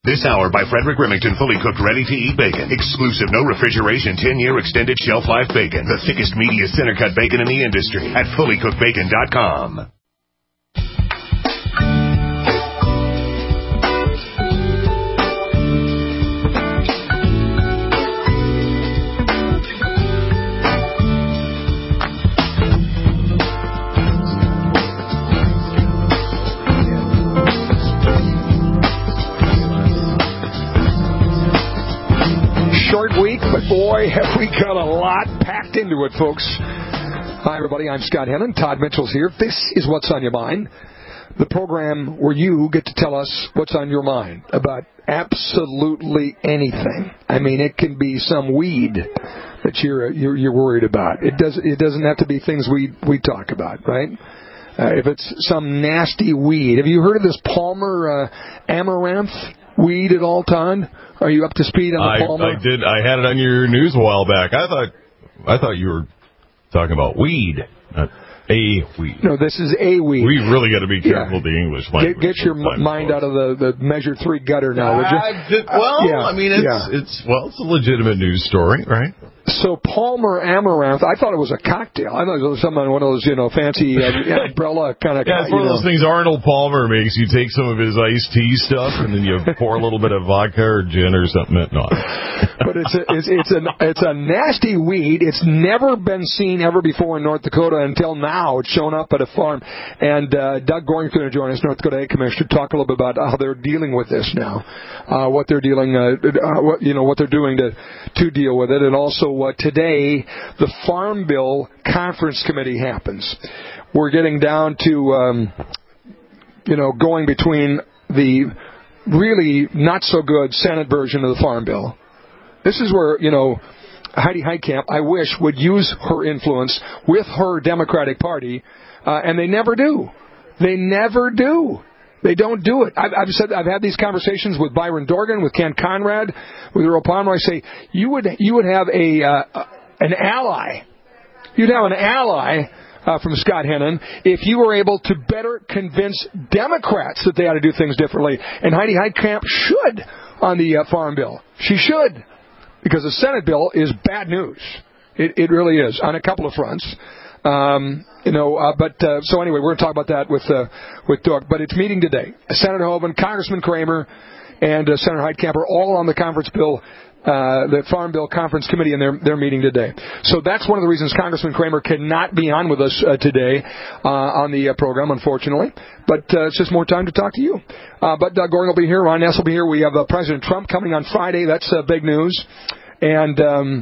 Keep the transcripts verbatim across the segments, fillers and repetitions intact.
This hour by Frederick Remington, fully cooked, ready-to-eat bacon. Exclusive, no refrigeration, ten-year extended shelf life bacon. The thickest, meatiest, center-cut bacon in the industry at fully cooked bacon dot com. Boy, have we got a lot packed into it, folks. Hi, everybody. I'm Scott Hennon. Todd Mitchell's here. This is What's on Your Mind, the program where you get to tell us what's on your mind about absolutely anything. I mean, it can be some weed that you're you're, you're worried about. It does. It doesn't have to be things we we talk about, right? Uh, if it's some nasty weed, have you heard of this Palmer uh, amaranth weed at all, Todd? Are you up to speed on the I, Palmer? I did. I had it on your news a while back. I thought, I thought you were talking about weed, not a weed. No, this is a weed. We really got to be careful yeah. with the English language. Get, get your mind out of the, the measure three gutter now, would you? Uh, did, well, uh, yeah. I mean, it's yeah. it's well, it's a legitimate news story, right? So Palmer amaranth, I thought it was a cocktail. I thought it was something one of those, you know, fancy uh, umbrella kind of. Yeah, it's one of those things Arnold Palmer makes. You take some of his iced tea stuff, and then you pour a little bit of vodka or gin or something. No. But it's a, it's it's a it's a nasty weed. It's never been seen ever before in North Dakota until now. It's shown up at a farm, and uh, Doug Goring's going to join us, North Dakota Ag Commissioner, talk a little bit about how they're dealing with this now, uh, what they're dealing, uh, uh, what you know, what they're doing to to deal with it, and also what uh, today the Farm Bill Conference Committee happens. We're getting down to um, you know going between the really not so good Senate version of the Farm Bill. This is where, you know, Heidi Heitkamp, I wish, would use her influence with her Democratic Party, uh, and they never do. They never do. They don't do it. I've, I've said I've had these conversations with Byron Dorgan, with Ken Conrad, with Earl Palmer. I say you would you would have a uh, an ally. You'd have an ally uh, from Scott Hennon if you were able to better convince Democrats that they ought to do things differently. And Heidi Heitkamp should on the uh, Farm Bill. She should. Because the Senate bill is bad news. It, it really is on a couple of fronts. Um, you know, uh, but uh, so anyway, we're going to talk about that with uh, with Doug. But it's meeting today. Senator Hoeven, Congressman Kramer, and uh, Senator Heitkamp are all on the conference bill, uh, the Farm Bill Conference Committee, and they're they're meeting today. So that's one of the reasons Congressman Kramer cannot be on with us uh, today uh, on the uh, program, unfortunately. But uh, it's just more time to talk to you. Uh, but Doug Goring will be here. Ron Ness will be here. We have uh, President Trump coming on Friday. That's uh, big news. And um,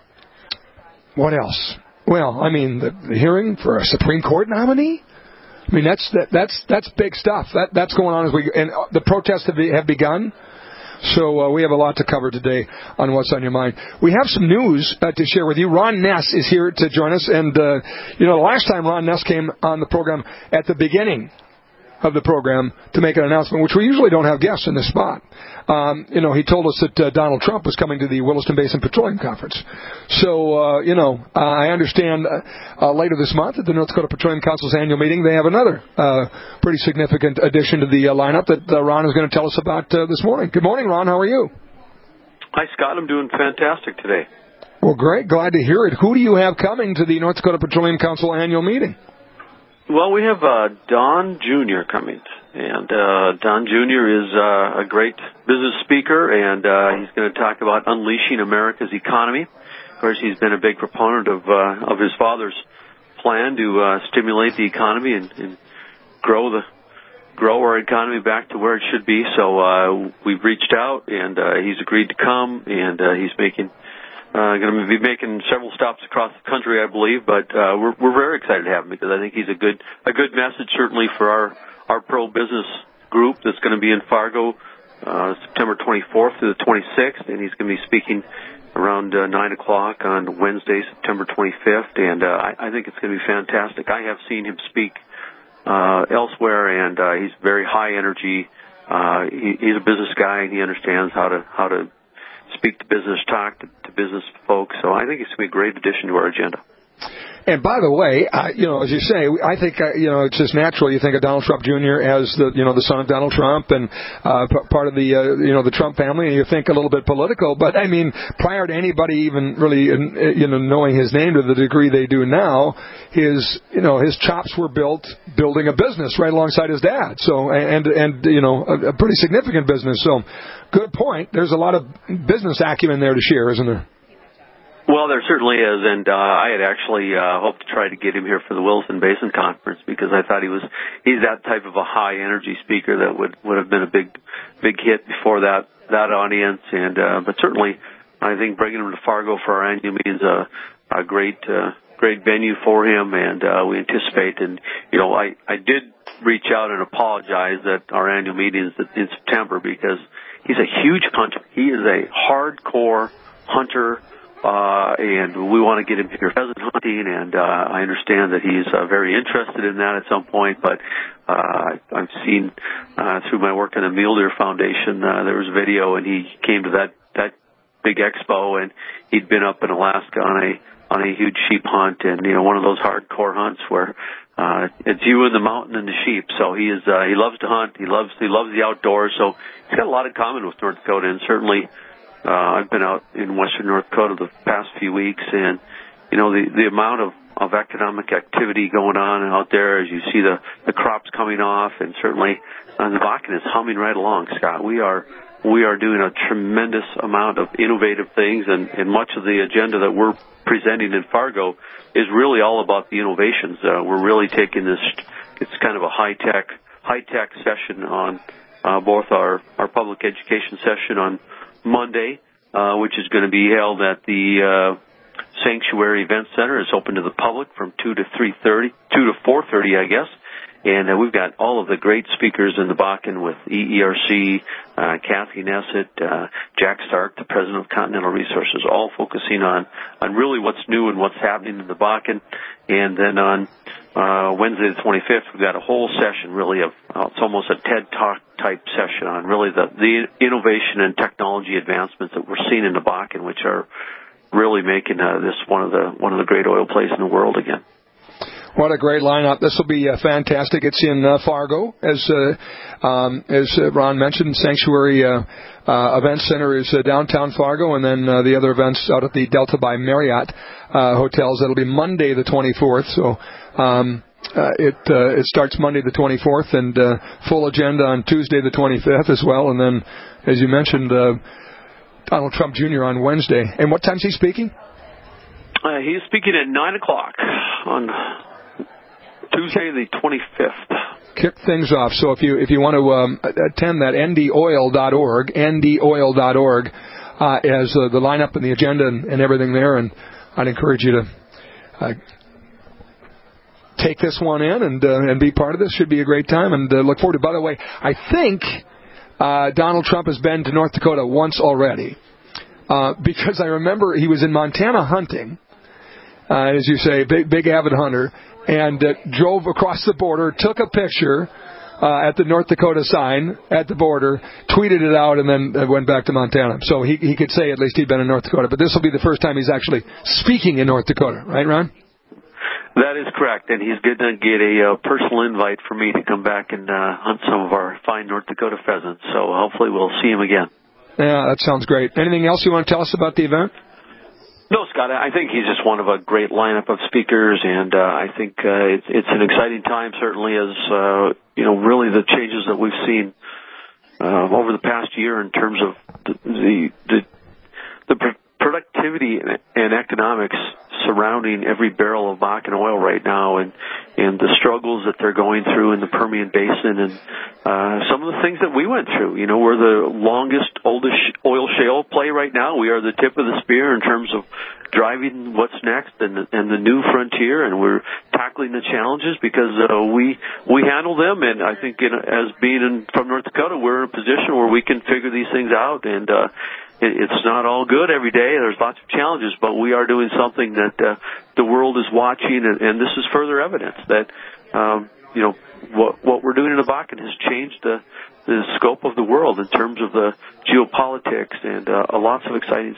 what else? Well, I mean, the, the hearing for a Supreme Court nominee. I mean, that's that, that's that's big stuff. That that's going on as we and the protests have, be, have begun. So uh, we have a lot to cover today on What's on Your Mind. We have some news uh, to share with you. Ron Ness is here to join us, and uh, you know, the last time Ron Ness came on the program at the beginning of the program to make an announcement, which we usually don't have guests in this spot. Um, you know, he told us that uh, Donald Trump was coming to the Williston Basin Petroleum Conference. So, uh, you know, uh, I understand uh, uh, later this month at the North Dakota Petroleum Council's annual meeting, they have another uh, pretty significant addition to the uh, lineup that uh, Ron is going to tell us about uh, this morning. Good morning, Ron. How are you? Hi, Scott. I'm doing fantastic today. Well, great. Glad to hear it. Who do you have coming to the North Dakota Petroleum Council annual meeting? Well, we have uh, Don Junior coming, and uh, Don Junior is uh, a great business speaker, and uh, he's going to talk about unleashing America's economy. Of course, he's been a big proponent of uh, of his father's plan to uh, stimulate the economy and, and grow the grow our economy back to where it should be. So uh, we've reached out, and uh, he's agreed to come, and uh, he's making. Uh, going to be making several stops across the country, I believe, but uh, we're we're very excited to have him because I think he's a good a good message certainly for our our pro business group that's going to be in Fargo uh, September twenty-fourth to the twenty-sixth, and he's going to be speaking around uh, nine o'clock on Wednesday, September twenty-fifth, and uh, I, I think it's going to be fantastic. I have seen him speak uh, elsewhere, and uh, he's very high energy. Uh, he, he's a business guy, and he understands how to how to speak to business, talk to, to business folks. So I think it's going to be a great addition to our agenda. And by the way, uh, you know, as you say, I think uh, you know it's just natural. You think of Donald Trump Junior as the you know the son of Donald Trump and uh, p- part of the uh, you know the Trump family, and you think a little bit political. But I mean, prior to anybody even really uh, you know knowing his name to the degree they do now, his you know his chops were built building a business right alongside his dad. So and and you know a, a pretty significant business. So good point. There's a lot of business acumen there to share, isn't there? Well, there certainly is, and uh, I had actually uh, hoped to try to get him here for the Wilson Basin Conference because I thought he was he's that type of a high energy speaker that would would have been a big big hit before that that audience, and uh, but certainly I think bringing him to Fargo for our annual meeting is a, a great uh, great venue for him, and uh, we anticipate. And you know, I I did reach out and apologize that our annual meeting is in September because he's a huge hunter. He is a hardcore hunter. Uh, and we want to get him here pheasant hunting, and uh, I understand that he's uh, very interested in that at some point, but uh, I've seen uh, through my work in the Mule Deer Foundation, uh, there was a video, and he came to that, that big expo, and he'd been up in Alaska on a on a huge sheep hunt, and, you know, one of those hardcore hunts where uh, it's you in the mountain and the sheep, so he is uh, he loves to hunt, he loves he loves the outdoors, so he's got a lot in common with North Dakota, and certainly Uh, I've been out in western North Dakota the past few weeks, and, you know, the, the amount of, of economic activity going on out there as you see the, the crops coming off, and certainly uh, the Bakken is humming right along, Scott. We are we are doing a tremendous amount of innovative things, and, and much of the agenda that we're presenting in Fargo is really all about the innovations. Uh, we're really taking this, it's kind of a high-tech, high-tech session on uh, both our, our public education session on Monday, uh, which is going to be held at the uh, Sanctuary Event Center. It's open to the public from two to three thirty, two to four thirty, I guess. And uh, we've got all of the great speakers in the Bakken with E E R C, uh, Kathy Nessett, uh, Jack Stark, the president of Continental Resources, all focusing on, on really what's new and what's happening in the Bakken. And then on uh, Wednesday the twenty-fifth, we've got a whole session really of, uh, it's almost a TED Talk type session on really the, the innovation and technology advancements that we're seeing in the Bakken, which are really making uh, this one of the one of the great oil plays in the world again. What a great lineup! This will be uh, fantastic. It's in uh, Fargo, as uh, um, as uh, Ron mentioned. Sanctuary uh, uh, Event Center is uh, downtown Fargo, and then uh, the other events out at the Delta by Marriott uh, hotels. That'll be Monday the twenty-fourth. So. Um, Uh, it uh, it starts Monday the twenty-fourth, and uh, full agenda on Tuesday the twenty-fifth as well. And then, as you mentioned, uh, Donald Trump Junior on Wednesday. And what time is he speaking? Uh, he's speaking at nine o'clock on Tuesday the twenty-fifth. Kick things off. So if you if you want to um, attend that, N D oil dot org, N D oil dot org, uh, as uh, the lineup and the agenda and, and everything there. And I'd encourage you to Uh, take this one in and uh, and be part of this. Should be a great time, and uh, look forward to it. By the way, I think uh, Donald Trump has been to North Dakota once already, uh, because I remember he was in Montana hunting, uh, as you say, big, big avid hunter, and uh, drove across the border, took a picture uh, at the North Dakota sign at the border, tweeted it out, and then uh, went back to Montana. So he, he could say at least he'd been in North Dakota. But this will be the first time he's actually speaking in North Dakota, right, Ron? That is correct, and he's going to get a uh, personal invite for me to come back and uh, hunt some of our fine North Dakota pheasants, so hopefully we'll see him again. Yeah, that sounds great. Anything else you want to tell us about the event? No, Scott, I think he's just one of a great lineup of speakers, and uh, I think uh, it's, it's an exciting time, certainly, as, uh, you know, really the changes that we've seen uh, over the past year in terms of the the, the, the pr- productivity and economics surrounding every barrel of Bakken oil right now, and, and the struggles that they're going through in the Permian Basin, and uh, some of the things that we went through. You know, we're the longest, oldest oil shale play right now. We are the tip of the spear in terms of driving what's next and, and the new frontier, and we're tackling the challenges because uh, we we handle them. And I think in, as being in, from North Dakota, we're in a position where we can figure these things out, and uh, it's not all good every day. There's lots of challenges, but we are doing something that uh, the world is watching, and, and this is further evidence that, um, you know, what, what we're doing in the Bakken has changed the, the scope of the world in terms of the geopolitics and uh, lots of exciting stuff.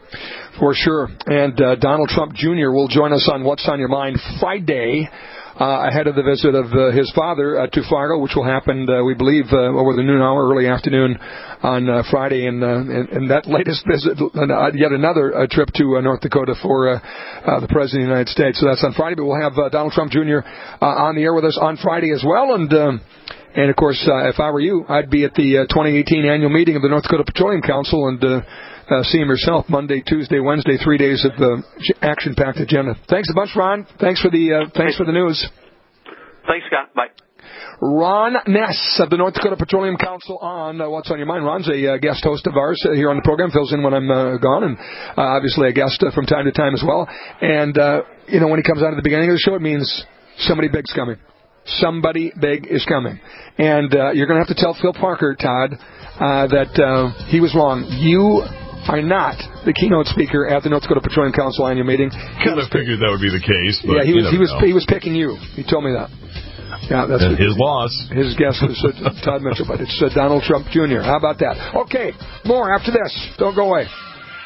For sure. And uh, Donald Trump Junior will join us on What's on Your Mind Friday, uh, ahead of the visit of uh, his father uh, to Fargo, which will happen, uh, we believe, uh, over the noon hour, early afternoon on uh, Friday. And, uh, and, and that latest visit, uh, yet another uh, trip to uh, North Dakota for uh, uh, the President of the United States. So that's on Friday. But we'll have uh, Donald Trump Junior Uh, on the air with us on Friday as well. And... Um, And, of course, uh, if I were you, I'd be at the uh, twenty eighteen annual meeting of the North Dakota Petroleum Council and uh, uh, see him yourself Monday, Tuesday, Wednesday, three days of uh, action-packed agenda. Thanks a bunch, Ron. Thanks for the uh, thanks for the news. Thanks, Scott. Bye. Ron Ness of the North Dakota Petroleum Council on uh, What's on Your Mind. Ron's a uh, guest host of ours uh, here on the program, fills in when I'm uh, gone, and uh, obviously a guest uh, from time to time as well. And, uh, you know, when he comes out at the beginning of the show, it means somebody big's coming. Somebody big is coming. And uh, you're going to have to tell Phil Parker, Todd, uh, that uh, he was wrong. You are not the keynote speaker at the North Dakota Petroleum Council annual meeting. Kind of figured that would be the case. But yeah, he was he was know. he was picking you. He told me that. Yeah, that's and his loss. His guest was uh, Todd Mitchell, but it's uh, Donald Trump Junior How about that? Okay, more after this. Don't go away.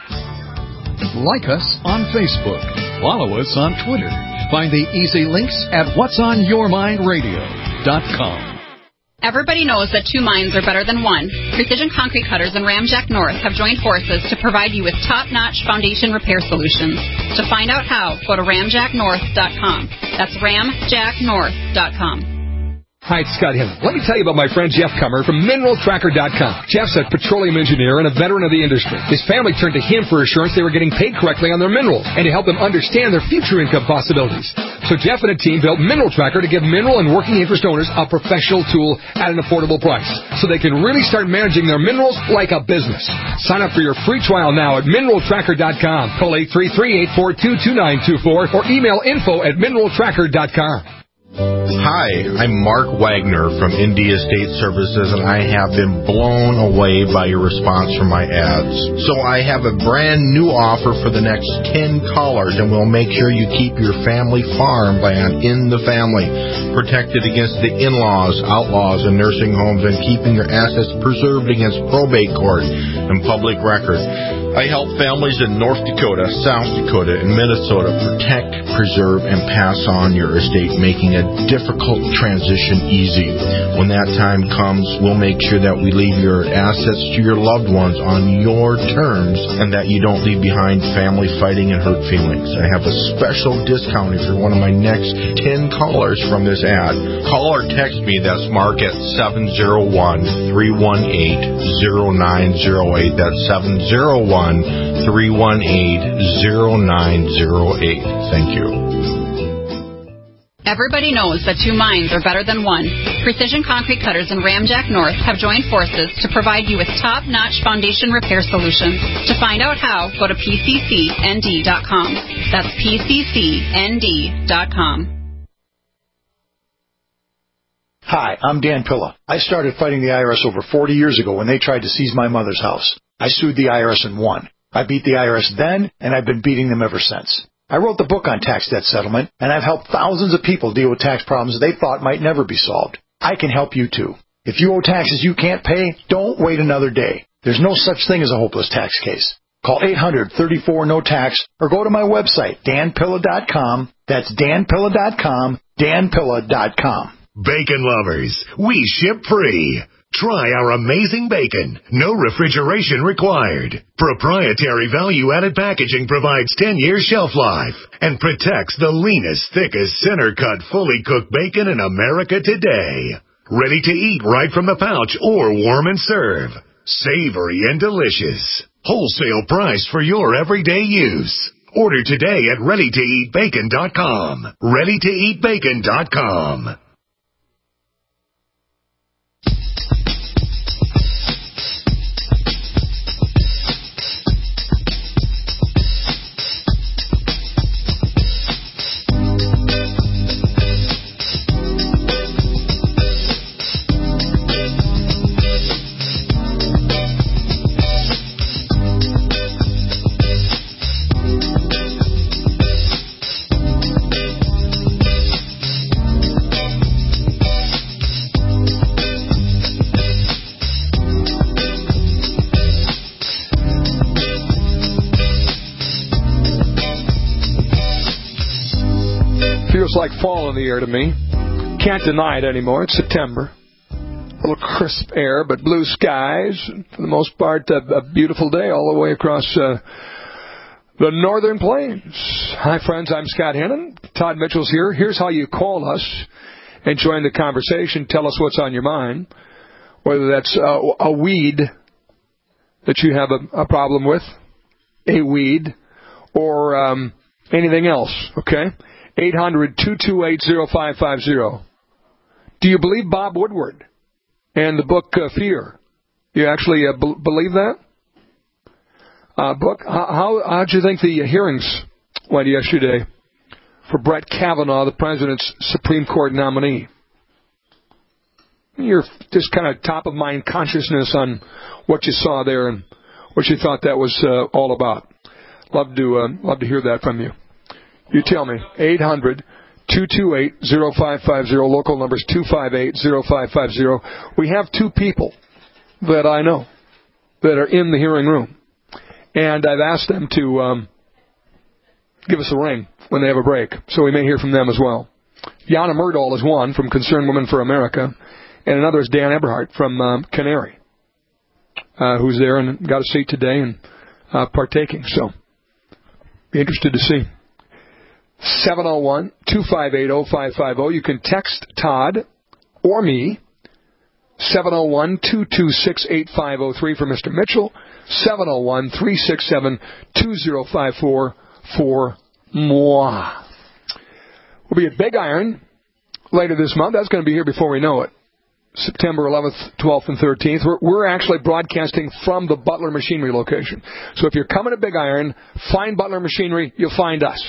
Like us on Facebook. Follow us on Twitter. Find the easy links at whats on your mind radio dot com. Everybody knows that two minds are better than one. Precision Concrete Cutters and Ramjack North have joined forces to provide you with top-notch foundation repair solutions. To find out how, go to ramjack north dot com. That's ramjack north dot com. Hi, it's Scott Hinton. Let me tell you about my friend Jeff Kummer from mineral tracker dot com. Jeff's a petroleum engineer and a veteran of the industry. His family turned to him for assurance they were getting paid correctly on their minerals and to help them understand their future income possibilities. So Jeff and a team built Mineral Tracker to give mineral and working interest owners a professional tool at an affordable price so they can really start managing their minerals like a business. Sign up for your free trial now at mineral tracker dot com. Call eight three three, eight four two, two nine two four or email info at mineral tracker dot com. Hi, I'm Mark Wagner from India State Services, and I have been blown away by your response from my ads. So I have a brand new offer for the next ten callers, and we'll make sure you keep your family farm land in the family, protected against the in-laws, outlaws, and nursing homes, and keeping your assets preserved against probate court and public record. I help families in North Dakota, South Dakota, and Minnesota protect, preserve, and pass on your estate, making a difficult transition easy. When that time comes, we'll make sure that we leave your assets to your loved ones on your terms and that you don't leave behind family fighting and hurt feelings. I have a special discount if you're one of my next ten callers from this ad. Call or text me, that's Mark, at seven oh one, three one eight, oh nine oh eight. That's seven oh one, three one eight, oh nine oh eight. Thank you. Everybody knows that two minds are better than one. Precision Concrete Cutters and Ramjack North have joined forces to provide you with top-notch foundation repair solutions. To find out how, go to P C C N D dot com. That's P C C N D dot com. Hi, I'm Dan Pilla. I started fighting the I R S over forty years ago when they tried to seize my mother's house. I sued the I R S and won. I beat the I R S then, and I've been beating them ever since. I wrote the book on tax debt settlement, and I've helped thousands of people deal with tax problems they thought might never be solved. I can help you, too. If you owe taxes you can't pay, don't wait another day. There's no such thing as a hopeless tax case. Call eight hundred, thirty-four, no tax or go to my website, dan pilla dot com. That's dan pilla dot com, dan pilla dot com. Bacon lovers, we ship free. Try our amazing bacon. No refrigeration required. Proprietary value-added packaging provides ten-year shelf life and protects the leanest, thickest, center-cut, fully cooked bacon in America today. Ready to eat right from the pouch or warm and serve. Savory and delicious. Wholesale price for your everyday use. Order today at ready to eat bacon dot com. ready to eat bacon dot com. Feels like fall in the air to me. Can't deny it anymore. It's September. A little crisp air, but blue skies. For the most part, a, a beautiful day all the way across uh, the northern plains. Hi, friends. I'm Scott Hennon. Todd Mitchell's here. Here's how you call us and join the conversation. Tell us what's on your mind. Whether that's uh, a weed that you have a, a problem with, a weed, or um, anything else, okay? eight hundred, two two eight, oh five five oh. Do you believe Bob Woodward and the book uh, Fear? You actually uh, b- believe that uh, book? How how did you think the hearings went yesterday for Brett Kavanaugh, the president's Supreme Court nominee? You're just kind of top of mind consciousness on what you saw there and what you thought that was uh, all about. Love to uh, love to hear that from you. You tell me. eight hundred, two two eight, oh five five oh. Local numbers two five eight, oh five five oh. We have two people that I know that are in the hearing room. And I've asked them to um, give us a ring when they have a break. So we may hear from them as well. Jana Myrdal is one from Concerned Women for America. And another is Dan Eberhardt from um, Canary, uh, who's there and got a seat today and uh, partaking. So be interested to see. seven oh one, two five eight, oh five five oh. You can text Todd or me. seven oh one, two two six, eight five oh three for Mister Mitchell. seven oh one, three six seven, two oh five four for moi. We'll be at Big Iron later this month. That's going to be here before we know it. September eleventh, twelfth, and thirteenth. We're, we're actually broadcasting from the Butler Machinery location. So if you're coming to Big Iron, find Butler Machinery, you'll find us.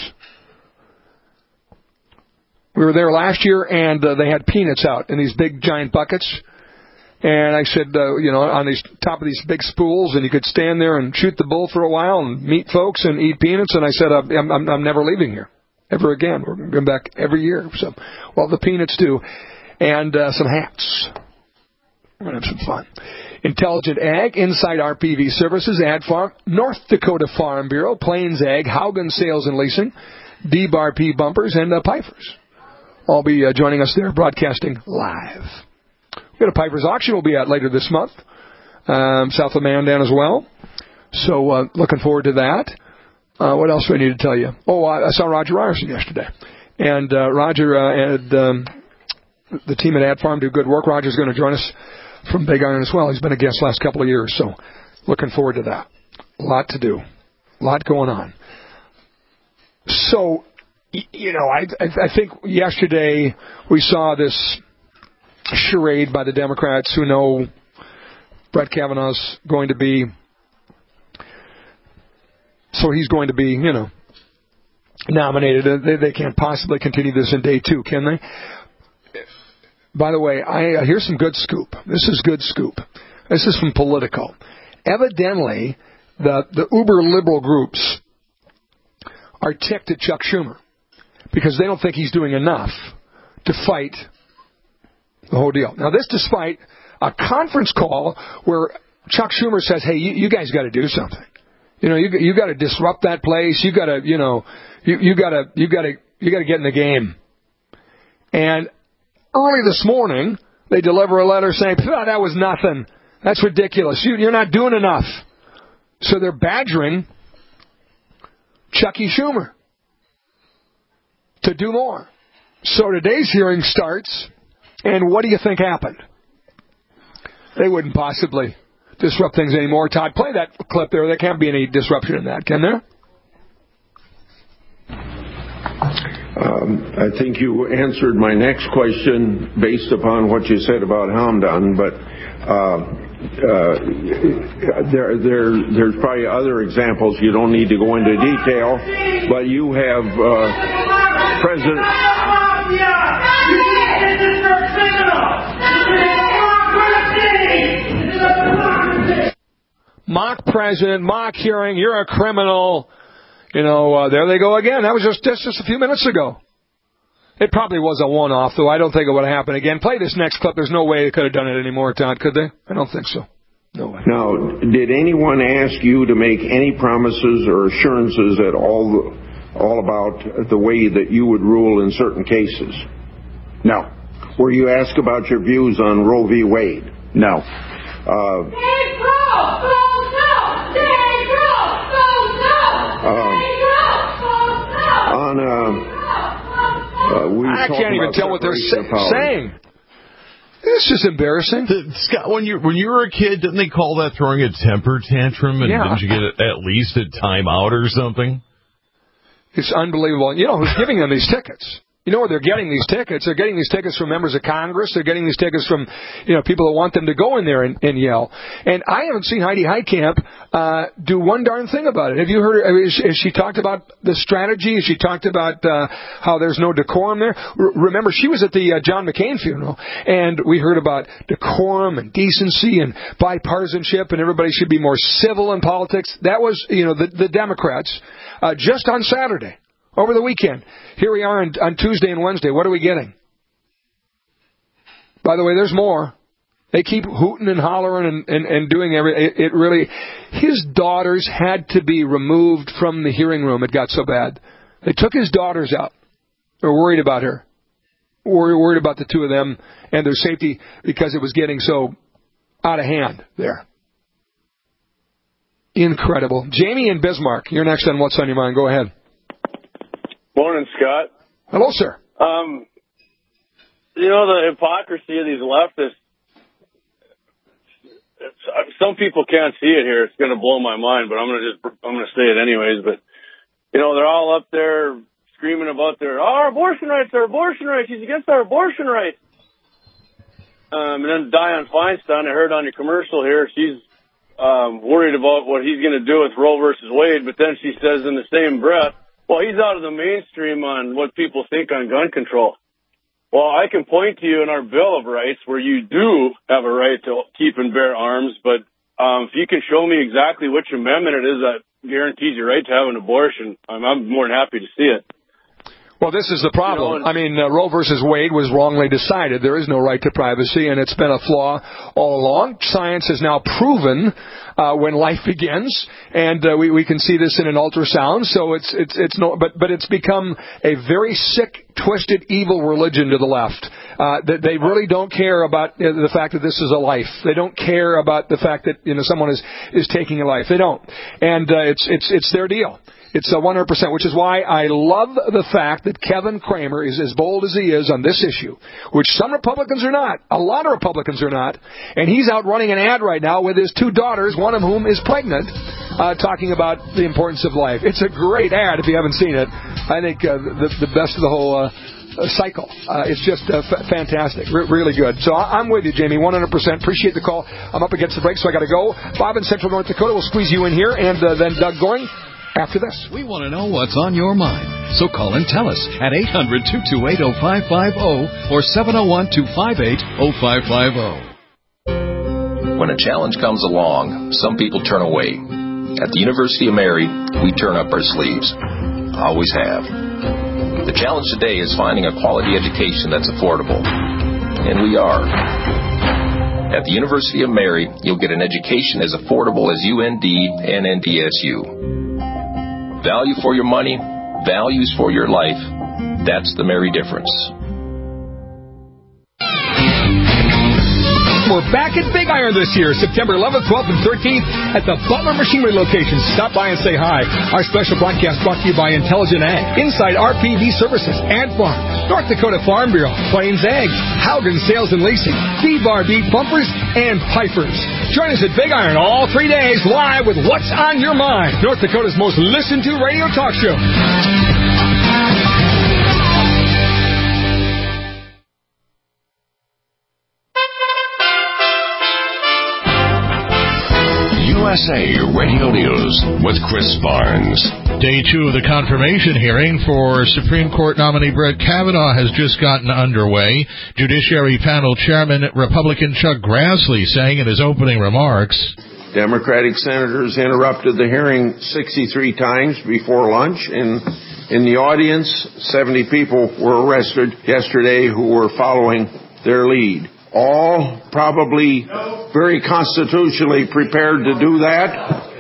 We were there last year, and uh, they had peanuts out in these big, giant buckets. And I said, uh, you know, on these top of these big spools, and you could stand there and shoot the bull for a while and meet folks and eat peanuts. And I said, I'm, I'm, I'm never leaving here ever again. We're going back every year. So, well, the peanuts do. And uh, some hats. We're going to have some fun. Intelligent Ag, Inside R P V Services, Ad Farm, North Dakota Farm Bureau, Plains Ag, Haugen Sales and Leasing, D B R P Bumpers, and uh, Pipers. All be uh, joining us there, broadcasting live. We've got a Pipers auction we'll be at later this month, um, south of Mandan as well. So uh, looking forward to that. Uh, what else do I need to tell you? Oh, I, I saw Roger Ryerson yesterday. And uh, Roger uh, and um, the team at Ad Farm do good work. Roger's going to join us from Big Iron as well. He's been a guest last couple of years, so looking forward to that. A lot to do. A lot going on. So, you know, I, I think yesterday we saw this charade by the Democrats who know Brett Kavanaugh's going to be, so he's going to be, you know, nominated. They, they can't possibly continue this in day two, can they? By the way, I here's some good scoop. This is good scoop. This is from Politico. Evidently, the, the uber liberal groups are ticked at Chuck Schumer because they don't think he's doing enough to fight the whole deal. Now, this despite a conference call where Chuck Schumer says, hey, you, you guys got to do something. You know, you you got to disrupt that place. You got to, you know, you you got to you got to you got to get in the game. And early this morning, they deliver a letter saying, oh, that was nothing. That's ridiculous. You, you're not doing enough. So they're badgering Chucky Schumer to do more. So today's hearing starts, and what do you think happened? They wouldn't possibly disrupt things anymore. Todd, play that clip there. There can't be any disruption in that, can there? Um, I think you answered my next question based upon what you said about Hamdan, but uh, uh, there, there, there's probably other examples. You don't need to go into detail, but you have uh, President. Mock president, mock hearing, you're a criminal. You know, uh, there they go again. That was just, just just a few minutes ago. It probably was a one-off, though. I don't think it would have happened again. Play this next clip. There's no way they could have done it anymore, Todd, could they? I don't think so. No way. Now, did anyone ask you to make any promises or assurances that all all about the way that you would rule in certain cases? No. Were you asked about your views on Roe v. Wade? No. Uh, Dave Grohl, vote no! Dave Grohl, vote no! Dave Grohl, vote no! On, uh, uh, we I can't even tell what they're sa- saying. It's just embarrassing. The, Scott, when you when you were a kid, didn't they call that throwing a temper tantrum? And yeah. didn't you get at least a timeout or something? It's unbelievable. You know who's giving them these tickets? You know where they're getting these tickets? They're getting these tickets from members of Congress. They're getting these tickets from, you know, people that want them to go in there and, and yell. And I haven't seen Heidi Heitkamp uh, do one darn thing about it. Have you heard? Has she, has she talked about the strategy? Has she talked about uh, how there's no decorum there? R- remember, she was at the uh, John McCain funeral, and we heard about decorum and decency and bipartisanship, and everybody should be more civil in politics. That was, you know, the, the Democrats uh, just on Saturday. Over the weekend. Here we are on, on Tuesday and Wednesday. What are we getting? By the way, there's more. They keep hooting and hollering and, and, and doing everything. It, it really... His daughters had to be removed from the hearing room. It got so bad. They took his daughters out. They're worried about her. We're worried about the two of them and their safety because it was getting so out of hand there. Incredible. Jamie in Bismarck, you're next on What's on Your Mind. Go ahead. Morning, Scott. Hello, sir. Um, you know, the hypocrisy of these leftists, it's, some people can't see it here. It's going to blow my mind, but I'm going to just, I'm going to say it anyways. But, you know, they're all up there screaming about their, oh, our abortion rights, our abortion rights. He's against our abortion rights. Um, and then Dianne Feinstein, I heard on your commercial here, she's um, worried about what he's going to do with Roe versus Wade. But then she says in the same breath, well, he's out of the mainstream on what people think on gun control. Well, I can point to you in our Bill of Rights where you do have a right to keep and bear arms, but um, if you can show me exactly which amendment it is that guarantees your right to have an abortion, I'm, I'm more than happy to see it. Well, this is the problem. I mean, uh, Roe versus Wade was wrongly decided. There is no right to privacy, and it's been a flaw all along. Science has now proven uh, when life begins, and uh, we, we can see this in an ultrasound. So it's it's it's no, but but it's become a very sick, twisted, evil religion to the left. Uh, that they really don't care about you know, the fact that this is a life. They don't care about the fact that you know someone is is taking a life. They don't, and uh, it's it's it's their deal. It's a one hundred percent, which is why I love the fact that Kevin Cramer is as bold as he is on this issue, which some Republicans are not. A lot of Republicans are not. And he's out running an ad right now with his two daughters, one of whom is pregnant, uh, talking about the importance of life. It's a great ad if you haven't seen it. I think uh, the, the best of the whole uh, cycle. Uh, it's just uh, f- fantastic. R- really good. So I- I'm with you, Jamie, one hundred percent. Appreciate the call. I'm up against the break, so I got to go. Bob in Central North Dakota will squeeze you in here, and uh, then Doug Goring. After this. We want to know what's on your mind. So call and tell us at eight hundred, two two eight, oh five five oh or seven oh one, two five eight, oh five five oh. When a challenge comes along, some people turn away. At the University of Mary, we turn up our sleeves. Always have. The challenge today is finding a quality education that's affordable. And we are. At the University of Mary, you'll get an education as affordable as U N D and N D S U. Value for your money, values for your life. That's the Mary difference. We're back at Big Iron this year, September eleventh, twelfth, and thirteenth at the Butler Machinery location. Stop by and say hi. Our special broadcast brought to you by Intelligent Ag, Inside R P V Services, Ag Farm, North Dakota Farm Bureau, Plains Ag, Haugen Sales and Leasing, B-Bar Beat Bumpers, and Pipers. Join us at Big Iron all three days live with What's on Your Mind, North Dakota's most listened to radio talk show. U S A Radio News with Chris Barnes. Day two of the confirmation hearing for Supreme Court nominee Brett Kavanaugh has just gotten underway. Judiciary Panel Chairman Republican Chuck Grassley saying in his opening remarks, Democratic senators interrupted the hearing sixty-three times before lunch, and in the audience, seventy people were arrested yesterday who were following their lead. All probably very constitutionally prepared to do that.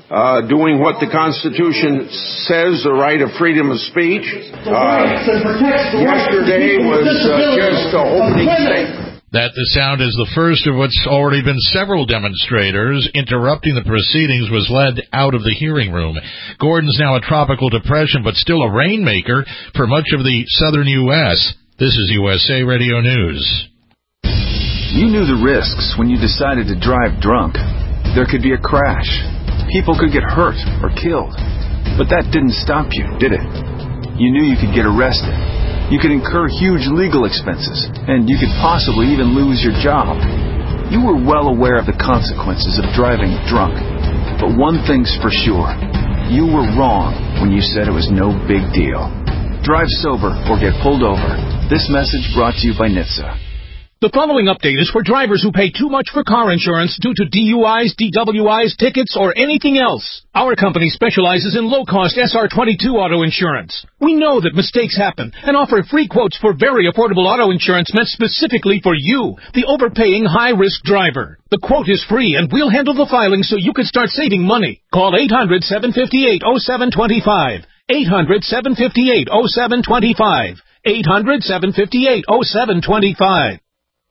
uh, doing what the Constitution says, the right of freedom of speech. Uh, yesterday was uh, just the opening statement. That the sound is the first of what's already been several demonstrators interrupting the proceedings was led out of the hearing room. Gordon's now a tropical depression, but still a rainmaker for much of the southern U S This is U S A Radio News. You knew the risks when you decided to drive drunk. There could be a crash. People could get hurt or killed. But that didn't stop you, did it? You knew you could get arrested. You could incur huge legal expenses, and you could possibly even lose your job. You were well aware of the consequences of driving drunk. But one thing's for sure. You were wrong when you said it was no big deal. Drive sober or get pulled over. This message brought to you by N H T S A. The following update is for drivers who pay too much for car insurance due to D U Is, D W Is, tickets, or anything else. Our company specializes in low-cost S R twenty-two auto insurance. We know that mistakes happen and offer free quotes for very affordable auto insurance meant specifically for you, the overpaying high-risk driver. The quote is free, and we'll handle the filing so you can start saving money. Call eight hundred, seven five eight, oh seven two five. eight hundred, seven five eight, oh seven two five. eight hundred, seven five eight, oh seven two five.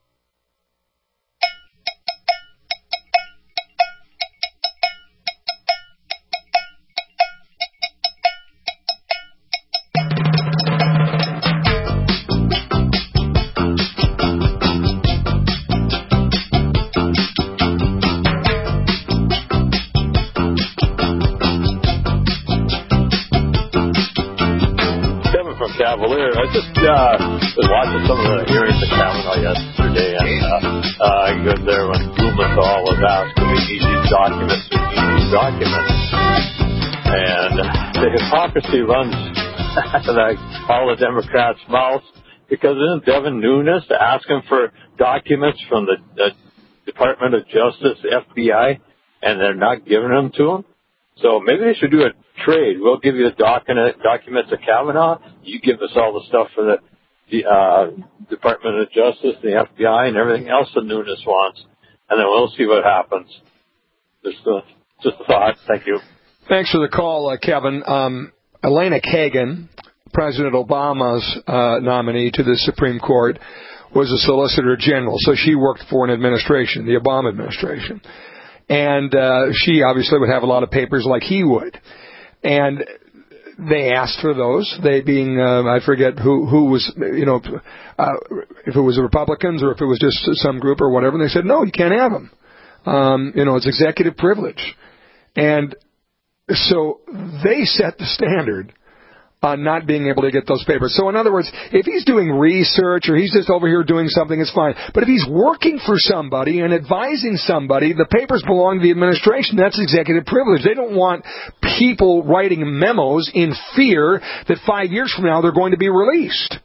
Cavalier. I just uh, was watching some of the hearings at Kavanaugh yesterday, and uh, uh, I got there when Blumenthal was asked, "Do we need these documents? Do we need these documents?" And the hypocrisy runs like all the Democrats' mouths, because isn't Devin Nunes asking for documents from the, the Department of Justice, F B I, and they're not giving them to him? So maybe they should do a trade. We'll give you the document, documents of Kavanaugh. You give us all the stuff for the, the uh, Department of Justice, the F B I, and everything else that Nunes wants, and then we'll see what happens. Just a, just a thought. Thank you. Thanks for the call, uh, Kevin. Um, Elena Kagan, President Obama's uh, nominee to the Supreme Court, was a Solicitor General, so she worked for an administration, the Obama administration. And uh, she obviously would have a lot of papers like he would. And they asked for those, they being, uh, I forget who who was, you know, uh, if it was the Republicans or if it was just some group or whatever. And they said, no, you can't have them. Um, you know, it's executive privilege. And so they set the standard on not being able to get those papers. So in other words, if he's doing research or he's just over here doing something, it's fine. But if he's working for somebody and advising somebody, the papers belong to the administration. That's executive privilege. They don't want people writing memos in fear that five years from now they're going to be released.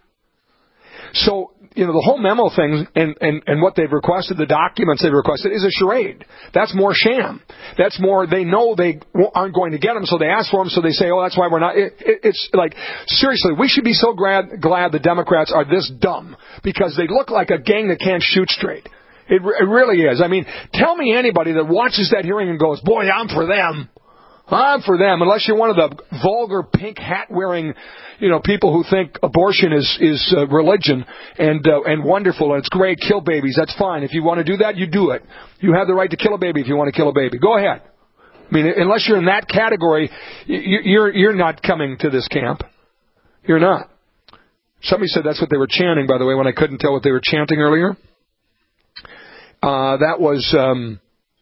So, you know, the whole memo thing and, and, and what they've requested, the documents they've requested, is a charade. That's more sham. That's more, they know they aren't going to get them, so they ask for them, so they say, oh, that's why we're not. It, it, it's like, seriously, we should be so glad, glad the Democrats are this dumb, because they look like a gang that can't shoot straight. It, it really is. I mean, tell me anybody that watches that hearing and goes, boy, I'm for them. I'm for them, unless you're one of the vulgar pink hat-wearing, you know, people who think abortion is is uh, religion and uh, and wonderful and it's great. Kill babies, that's fine. If you want to do that, you do it. You have the right to kill a baby if you want to kill a baby. Go ahead. I mean, unless you're in that category, you're you're not coming to this camp. You're not. Somebody said that's what they were chanting. By the way, when I couldn't tell what they were chanting earlier, uh, that was. Um,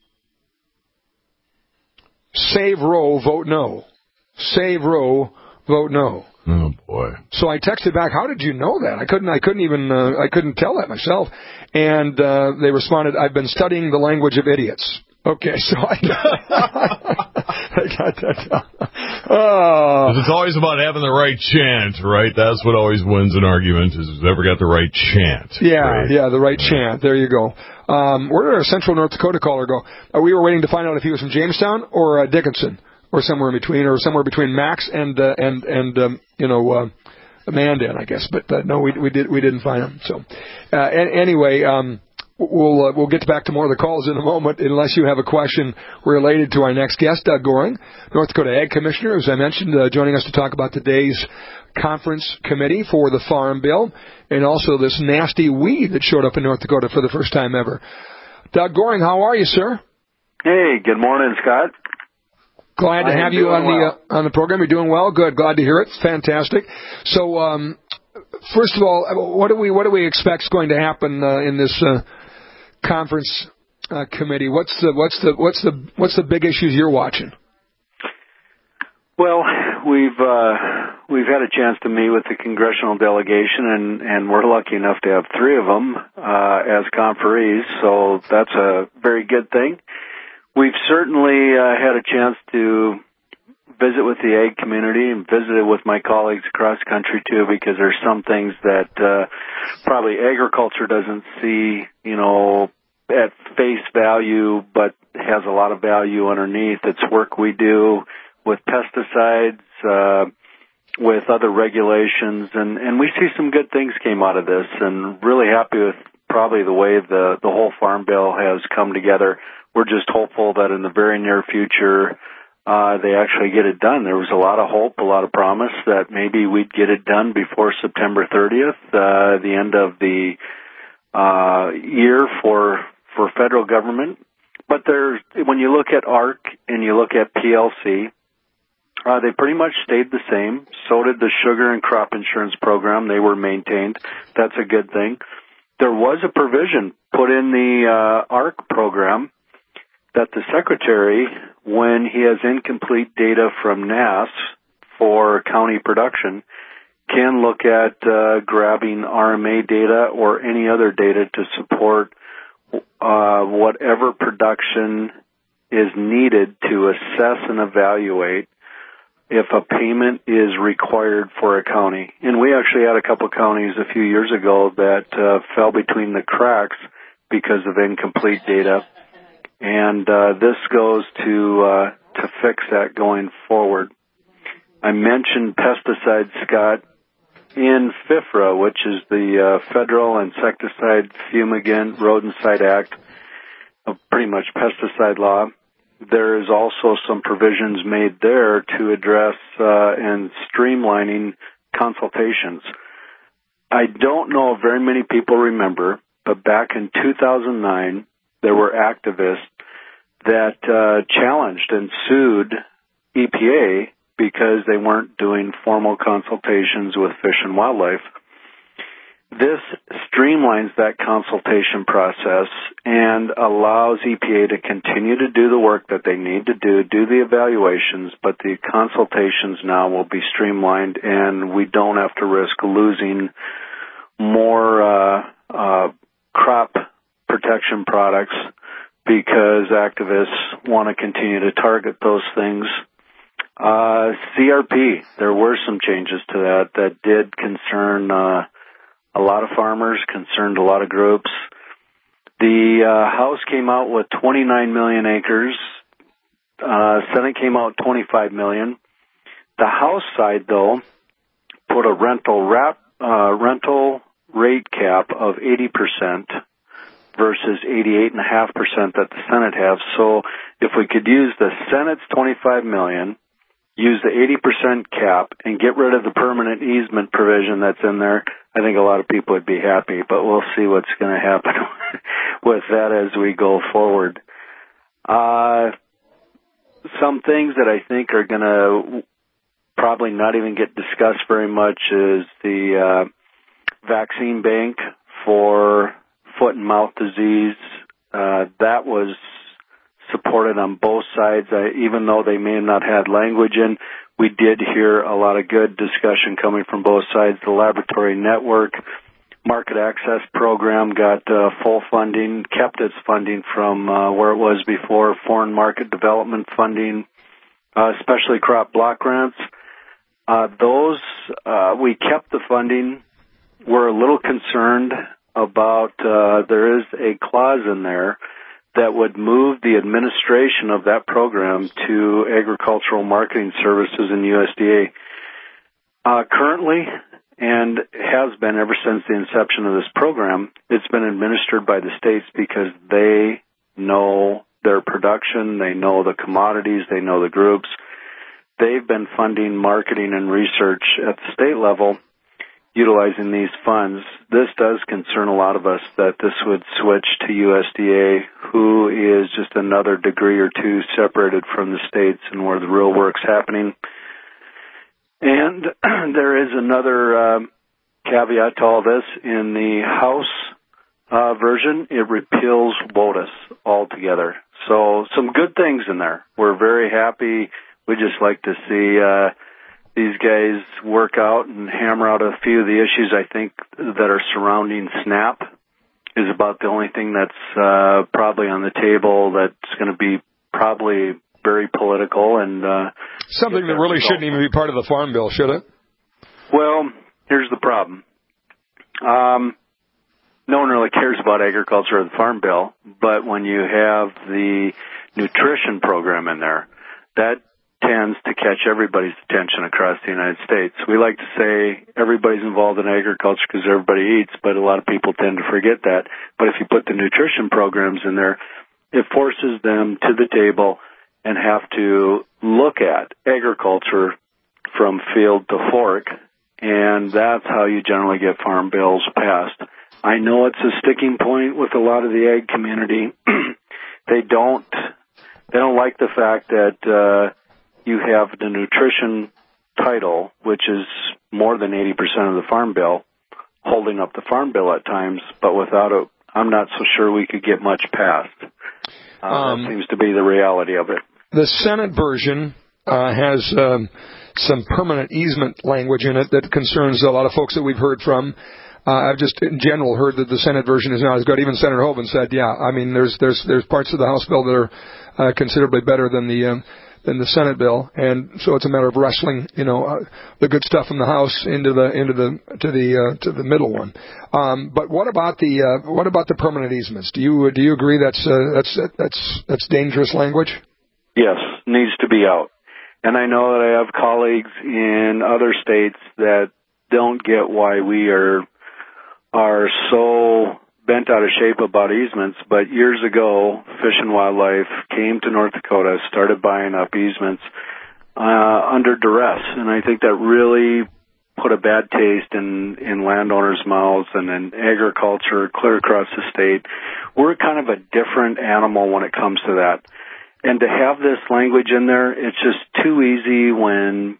Save Roe, vote no. Save Roe, vote no. Oh boy! So I texted back, "How did you know that?" I couldn't. I couldn't even. Uh, I couldn't tell that myself. And uh, they responded, "I've been studying the language of idiots." Okay, so I got, I got that. Oh. It's always about having the right chant, right? That's what always wins an argument, is who's ever got the right chant. Yeah, right? yeah, the right chant. There you go. Um, where did our Central North Dakota caller go? Uh, we were waiting to find out if he was from Jamestown or uh, Dickinson, or somewhere in between, or somewhere between Max and uh, and and um, you know uh, Mandan, I guess. But uh, no, we we did we didn't find him. So uh, and, anyway. Um, we'll uh, we'll get back to more of the calls in a moment, unless you have a question related to our next guest, Doug Goring, North Dakota Ag Commissioner, as I mentioned, uh, joining us to talk about today's conference committee for the Farm Bill, and also this nasty weed that showed up in North Dakota for the first time ever. Doug Goring, how are you, sir? Hey, good morning, Scott. Glad to I have you on well. the uh, on the program. You're doing well. Good. Glad to hear it. Fantastic. So, um, first of all, what do we what do we expect is going to happen uh, in this uh, conference uh, committee? What's the what's the what's the what's the big issues you're watching? Well, we've uh, we've had a chance to meet with the congressional delegation, and, and we're lucky enough to have three of them uh, as conferees. So that's a very good thing. We've certainly uh, had a chance to visit with the ag community and visited with my colleagues across the country too, because there's some things that uh, probably agriculture doesn't see, you know, at face value, but has a lot of value underneath. It's work we do with pesticides, uh, with other regulations, and, and we see some good things came out of this, and really happy with probably the way the, the whole Farm Bill has come together. We're just hopeful that in the very near future, uh, they actually get it done. There was a lot of hope, a lot of promise that maybe we'd get it done before September thirtieth, uh, the end of the, uh, year for, for federal government. But there's, when you look at A R C and you look at P L C, uh, they pretty much stayed the same. So did the sugar and crop insurance program. They were maintained. That's a good thing. There was a provision put in the, uh, A R C program that the Secretary, when he has incomplete data from N A S for county production, can look at uh, grabbing R M A data or any other data to support uh, whatever production is needed to assess and evaluate if a payment is required for a county. And we actually had a couple of counties a few years ago that uh, fell between the cracks because of incomplete data. And uh, this goes to uh, to fix that going forward. I mentioned pesticides, Scott. In FIFRA, which is the uh, Federal Insecticide Fumigant Rodenticide Act, of pretty much pesticide law, there is also some provisions made there to address uh, and streamlining consultations. I don't know if very many people remember, but back in two thousand nine, there were activists that uh, challenged and sued E P A because they weren't doing formal consultations with Fish and Wildlife. This streamlines that consultation process and allows E P A to continue to do the work that they need to do, do the evaluations, but the consultations now will be streamlined, and we don't have to risk losing more uh, uh, crop protection products because activists want to continue to target those things. Uh, C R P, there were some changes to that that did concern uh, a lot of farmers, concerned a lot of groups. The uh, House came out with twenty-nine million acres. Uh, Senate came out with twenty-five million. The House side, though, put a rental rap, uh, rental rate cap of eighty percent versus eighty-eight point five percent that the Senate has. So if we could use the Senate's twenty-five million, use the eighty percent cap, and get rid of the permanent easement provision that's in there, I think a lot of people would be happy, but we'll see what's going to happen with that as we go forward. Uh, some things that I think are going to probably not even get discussed very much is the uh, vaccine bank for foot and mouth disease. Uh, that was supported on both sides, uh, even though they may have not had language in. We did hear a lot of good discussion coming from both sides. The laboratory network market access program got uh, full funding, kept its funding from uh, where it was before, foreign market development funding, uh, especially crop block grants. Uh, those, uh, we kept the funding. We're a little concerned about, uh, there is a clause in there that would move the administration of that program to Agricultural Marketing Services and U S D A. Uh, currently, and has been ever since the inception of this program. It's been administered by the states because they know their production, they know the commodities, they know the groups. They've been funding marketing and research at the state level utilizing these funds. This does concern a lot of us that this would switch to U S D A, who is just another degree or two separated from the states and where the real work's happening. And there is another uh, caveat to all this. In the House uh, version, it repeals WOTUS altogether. So some good things in there. We're very happy. We just like to see uh, these guys work out and hammer out a few of the issues, I think, that are surrounding SNAP is about the only thing that's uh, probably on the table that's going to be probably very political. and uh, Something that really shouldn't even be part of the Farm Bill, should it? Well, here's the problem. Um, no one really cares about agriculture or the Farm Bill, but when you have the nutrition program in there, that tends to catch everybody's attention across the United States. We like to say everybody's involved in agriculture because everybody eats, but a lot of people tend to forget that. But if you put the nutrition programs in there, it forces them to the table and have to look at agriculture from field to fork, and that's how you generally get farm bills passed. I know it's a sticking point with a lot of the ag community. They don't they don't like the fact that uh, you have the nutrition title, which is more than eighty percent of the Farm Bill, holding up the Farm Bill at times, but without it, I'm not so sure we could get much passed. Uh, um, that seems to be the reality of it. The Senate version uh, has um, some permanent easement language in it that concerns a lot of folks that we've heard from. Uh, I've just, in general, heard that the Senate version is not as good. Even Senator Hoeven said, yeah, I mean, there's there's there's parts of the House bill that are uh, considerably better than the um, than the Senate bill, and so it's a matter of wrestling, you know, uh, the good stuff from the House into the into the to the uh, to the middle one. Um, but what about the uh, what about the permanent easements? Do you do you agree that's uh, that's that's that's dangerous language? Yes, needs to be out. And I know that I have colleagues in other states that don't get why we are are so bent out of shape about easements, but years ago, Fish and Wildlife came to North Dakota, started buying up easements uh, under duress, and I think that really put a bad taste in, in landowners' mouths and in agriculture clear across the state. We're kind of a different animal when it comes to that. And to have this language in there, it's just too easy when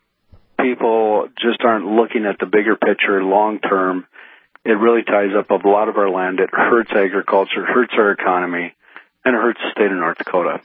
people just aren't looking at the bigger picture long term. It really ties up a lot of our land. It hurts agriculture, hurts our economy, and it hurts the state of North Dakota.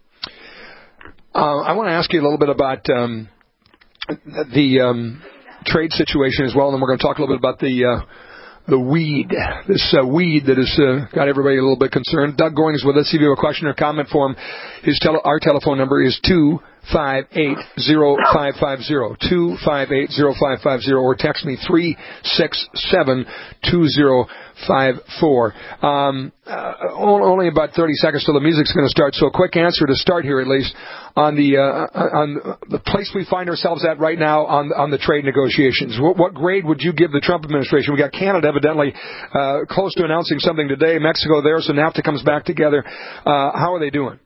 Uh, I want to ask you a little bit about um, the um, trade situation as well, and then we're going to talk a little bit about the uh, the weed, this uh, weed that has uh, got everybody a little bit concerned. Doug Goring is with us. If you have a question or comment for him, his tele- our telephone number is two five eight zero five five zero, two five eight zero five five zero, or text me three six seven two zero five four. Um, uh, only about thirty seconds till the music's going to start, so a quick answer to start here at least on the uh, on the place we find ourselves at right now on on the trade negotiations. What, what grade would you give the Trump administration? We got Canada evidently uh, close to announcing something today. Mexico there, so NAFTA comes back together. Uh, how are they doing?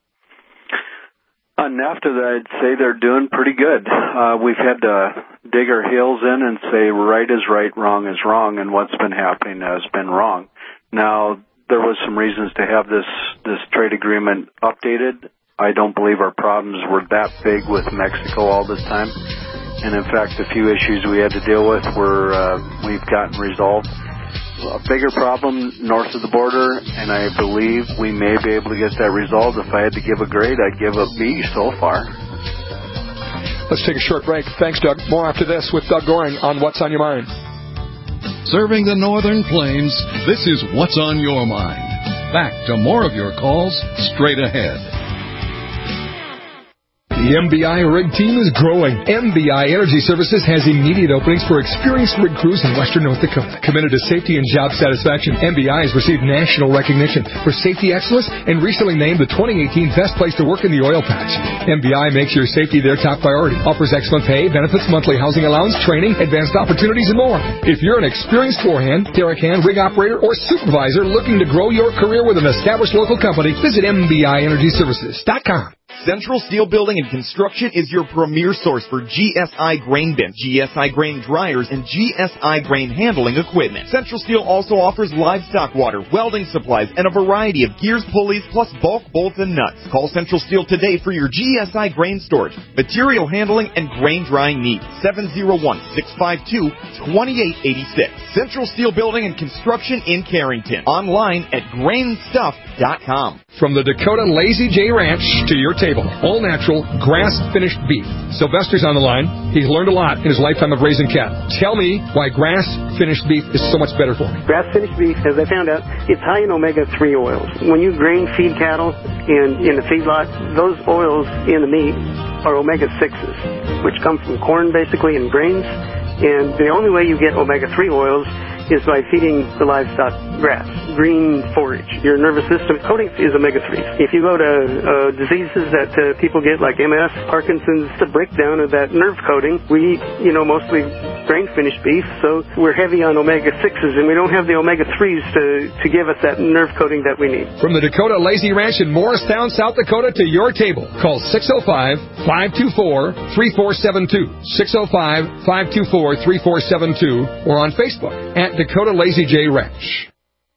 On NAFTA, I'd say they're doing pretty good. Uh, we've had to dig our heels in and say right is right, wrong is wrong, and what's been happening has been wrong. Now, there was some reasons to have this, this trade agreement updated. I don't believe our problems were that big with Mexico all this time. And in fact, the few issues we had to deal with were, uh, we've gotten resolved. A bigger problem north of the border, and I believe we may be able to get that resolved. If I had to give a grade, I'd give a B so far. Let's take a short break. Thanks, Doug. More after this with Doug Goring on What's on Your Mind. Serving the Northern Plains, this is What's on Your Mind. Back to more of your calls straight ahead. The The M B I rig team is growing. M B I Energy Services has immediate openings for experienced rig crews in western North Dakota. Committed to safety and job satisfaction, M B I has received national recognition for safety excellence and recently named the twenty eighteen Best Place to Work in the Oil Patch. M B I makes your safety their top priority. Offers excellent pay, benefits, monthly housing allowance, training, advanced opportunities, and more. If you're an experienced forehand, derrick hand, rig operator, or supervisor looking to grow your career with an established local company, visit M B I Energy Services dot com. Central Steel Building and Construction is your premier source for G S I grain bins, G S I grain dryers, and G S I grain handling equipment. Central Steel also offers livestock water, welding supplies, and a variety of gears, pulleys, plus bulk bolts and nuts. Call Central Steel today for your G S I grain storage, material handling, and grain drying needs. seven oh one, six five two, two eight eight six. Central Steel Building and Construction in Carrington. Online at grain stuff dot com. From the Dakota Lazy J Ranch to your table, all natural, grass-finished beef. Sylvester's on the line. He's learned a lot in his lifetime of raising cattle. Tell me why grass-finished beef is so much better for me. Grass-finished beef, as I found out, it's high in omega three oils. When you grain feed cattle in, in the feedlot, those oils in the meat are omega sixes, which come from corn basically and grains. And the only way you get omega three oils is by feeding the livestock grass, green forage. Your nervous system coating is omega three. If you go to uh, diseases that uh, people get like M S, Parkinson's, the breakdown of that nerve coating, we eat, you know, mostly grain-finished beef, so we're heavy on omega sixes, and we don't have the omega threes to, to give us that nerve coating that we need. From the Dakota Lazy Ranch in Morristown, South Dakota to your table, call six oh five, five two four, three four seven two, six oh five, five two four, three four seven two, or on Facebook at Dakota Lazy J Ranch.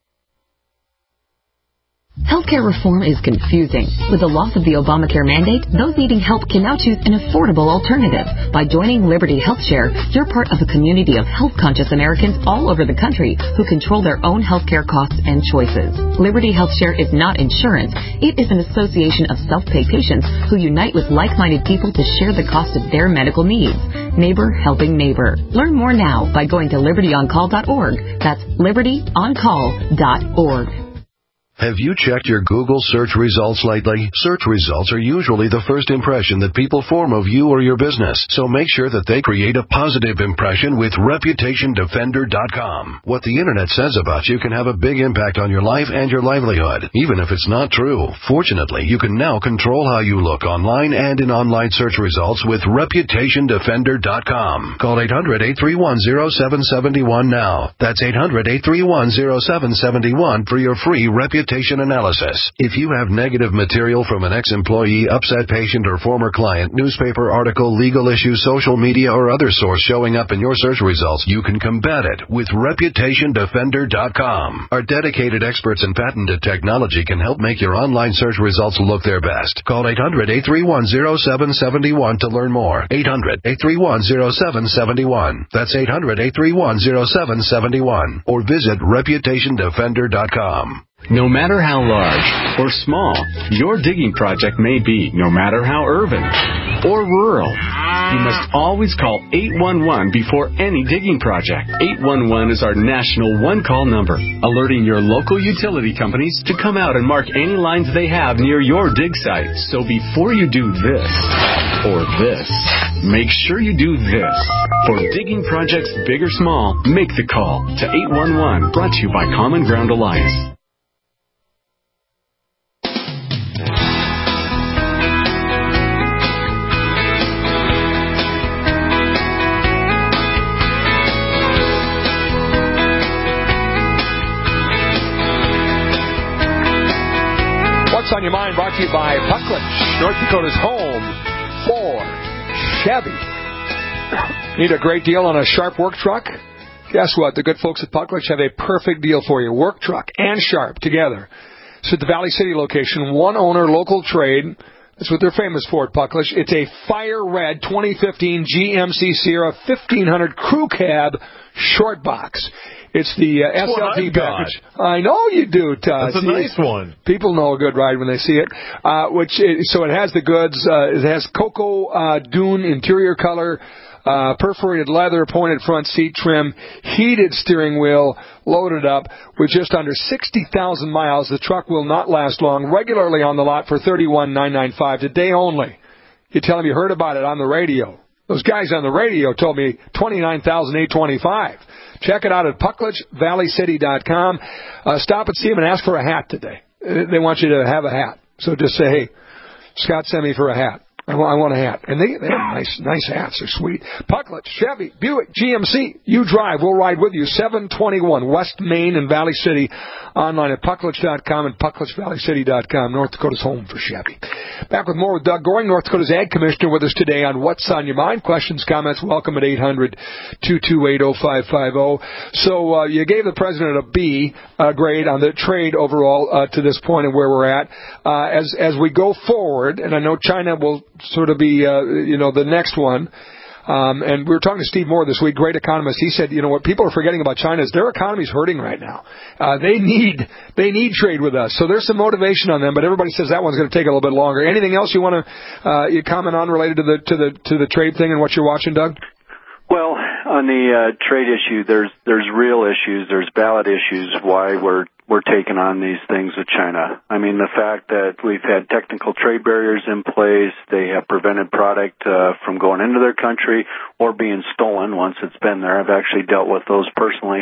Healthcare reform is confusing. With the loss of the Obamacare mandate, those needing help can now choose an affordable alternative. By joining Liberty HealthShare, you're part of a community of health-conscious Americans all over the country who control their own healthcare costs and choices. Liberty HealthShare is not insurance. It is an association of self-pay patients who unite with like-minded people to share the cost of their medical needs. Neighbor helping neighbor. Learn more now by going to liberty on call dot org. That's liberty on call dot org. Have you checked your Google search results lately? Search results are usually the first impression that people form of you or your business, so make sure that they create a positive impression with reputation defender dot com. What the internet says about you can have a big impact on your life and your livelihood, even if it's not true. Fortunately, you can now control how you look online and in online search results with reputation defender dot com. Call eight hundred, eight three one, zero seven seven one now. That's eight hundred, eight three one, zero seven seven one for your free reputation analysis. If you have negative material from an ex-employee, upset patient, or former client, newspaper article, legal issue, social media, or other source showing up in your search results, you can combat it with reputation defender dot com. Our dedicated experts in patented technology can help make your online search results look their best. Call eight hundred, eight three one, zero seven seven one to learn more. eight hundred, eight three one, zero seven seven one. That's eight hundred, eight three one, zero seven seven one. Or visit reputation defender dot com. No matter how large or small your digging project may be, no matter how urban or rural, you must always call eight one one before any digging project. eight one one is our national one-call number, alerting your local utility companies to come out and mark any lines they have near your dig site. So before you do this or this, make sure you do this. For digging projects big or small, make the call to eight one one, brought to you by Common Ground Alliance. What's on Your Mind brought to you by Puckledge, North Dakota's home for Chevy. Need a great deal on a Sharp work truck? Guess what? The good folks at Puckledge have a perfect deal for you. Work truck and Sharp together. It's at the Valley City location, one owner, local trade. That's what they're famous for at Puckledge. It's a fire red twenty fifteen G M C Sierra fifteen hundred crew cab short box. It's the uh, S L T package. I know you do, Todd. That's a nice one. People know a good ride when they see it. Uh, which it, so it has the goods. Uh, it has cocoa uh, dune interior color, uh, perforated leather, pointed front seat trim, heated steering wheel, loaded up with just under sixty thousand miles. The truck will not last long. Regularly on the lot for thirty-one thousand nine hundred ninety-five dollars today only. You tell them you heard about it on the radio. Those guys on the radio told me twenty-nine thousand eight hundred twenty-five. Check it out at puckledge valley city dot com. Uh, stop and see them and ask for a hat today. They want you to have a hat. So just say, hey, Scott sent me for a hat. I want, I want a hat. And they, they have nice nice hats. They're sweet. Pucklet, Chevy, Buick, G M C. You drive. We'll ride with you. seven twenty-one West Main in Valley City. Online at puckledge dot com and puckledge valley city dot com. North Dakota's home for Chevy. Back with more with Doug Goring, North Dakota's Ag Commissioner, with us today on What's on Your Mind. Questions, comments, welcome at eight hundred two two eight oh five five oh. So uh, you gave the President a B uh, grade on the trade overall uh, to this point and where we're at. Uh, as as we go forward, and I know China will sort of be, uh, you know, the next one. Um, and we were talking to Steve Moore this week, great economist. He said, you know, what people are forgetting about China is their economy's hurting right now. Uh, they need they need trade with us. So there's some motivation on them, but everybody says that one's going to take a little bit longer. Anything else you want to uh, you comment on related to the to the to the trade thing and what you're watching, Doug? Well, on the uh, trade issue, there's there's real issues, there's ballot issues why we're we're taking on these things with China. I mean, the fact that we've had technical trade barriers in place, they have prevented product uh, from going into their country or being stolen once it's been there. I've actually dealt with those personally.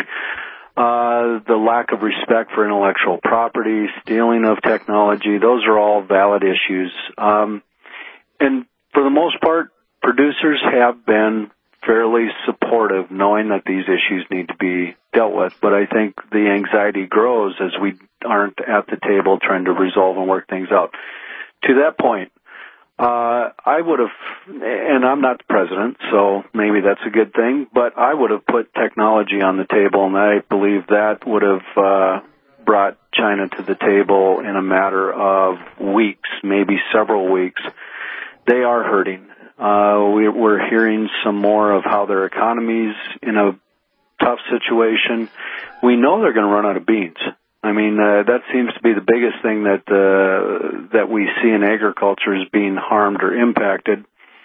Uh, the lack of respect for intellectual property, stealing of technology, those are all valid issues. Um, and for the most part, producers have been fairly supportive, knowing that these issues need to be dealt with. But I think the anxiety grows as we aren't at the table trying to resolve and work things out. To that point, uh, I would have, and I'm not the president, so maybe that's a good thing, but I would have put technology on the table, and I believe that would have uh, brought China to the table in a matter of weeks, maybe several weeks. They are hurting. Uh, we, we're hearing some more of how their economy's in a tough situation. We know they're going to run out of beans. I mean, uh, that seems to be the biggest thing that uh, that we see in agriculture is being harmed or impacted.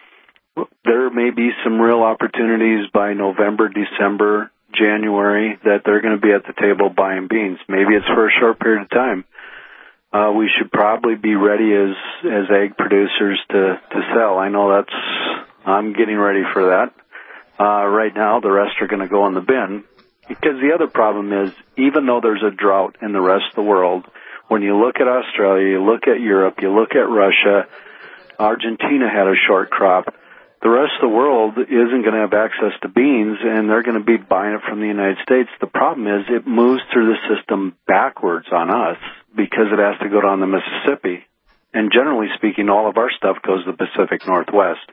There may be some real opportunities by November, December, January that they're going to be at the table buying beans. Maybe it's for a short period of time. Uh, we should probably be ready as, as egg producers to, to sell. I know that's, I'm getting ready for that. Uh, right now, the rest are going to go in the bin. Because the other problem is, even though there's a drought in the rest of the world, when you look at Australia, you look at Europe, you look at Russia, Argentina had a short crop. The rest of the world isn't going to have access to beans, and they're going to be buying it from the United States. The problem is it moves through the system backwards on us because it has to go down the Mississippi. And generally speaking, all of our stuff goes to the Pacific Northwest.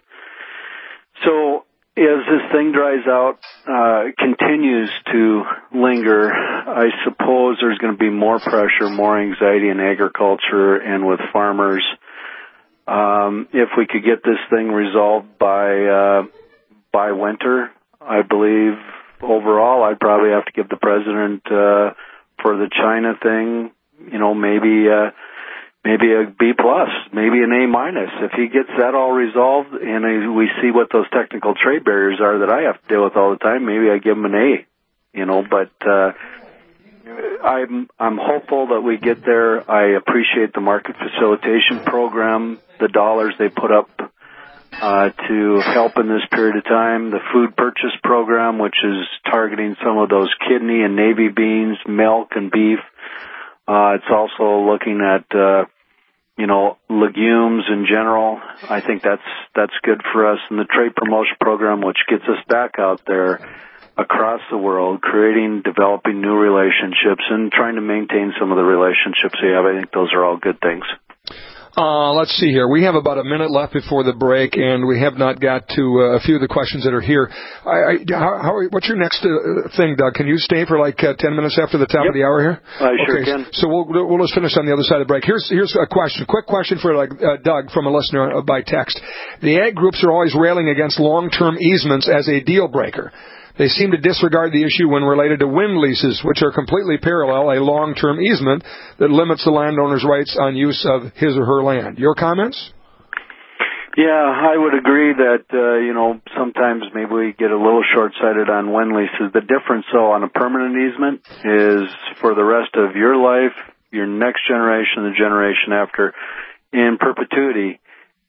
So as this thing dries out, uh, continues to linger, I suppose there's going to be more pressure, more anxiety in agriculture and with farmers. Um, if we could get this thing resolved by uh, by winter, I believe overall I'd probably have to give the president uh, for the China thing, you know, maybe uh, maybe a B plus, maybe an A minus. If he gets that all resolved and we see what those technical trade barriers are that I have to deal with all the time, maybe I give him an A, you know. But uh, I'm I'm hopeful that we get there. I appreciate the market facilitation program, the dollars they put up uh, to help in this period of time, the food purchase program, which is targeting some of those kidney and navy beans, milk and beef. Uh, it's also looking at, uh, you know, legumes in general. I think that's that's good for us. And the trade promotion program, which gets us back out there across the world, creating, developing new relationships, and trying to maintain some of the relationships we have. I think those are all good things. Uh, let's see here. We have about a minute left before the break, and we have not got to uh, a few of the questions that are here. I, I, how, how, what's your next uh, thing, Doug? Can you stay for like uh, ten minutes after the top yep. of the hour here? I sure okay, can. So we'll we'll just finish on the other side of the break. Here's here's a question, quick question for like uh, Doug from a listener uh, by text. The ag groups are always railing against long-term easements as a deal breaker. They seem to disregard the issue when related to wind leases, which are completely parallel a long-term easement that limits the landowner's rights on use of his or her land. Your comments? Yeah, I would agree that, uh, you know, sometimes maybe we get a little short-sighted on wind leases. The difference, though, on a permanent easement is for the rest of your life, your next generation, the generation after, in perpetuity.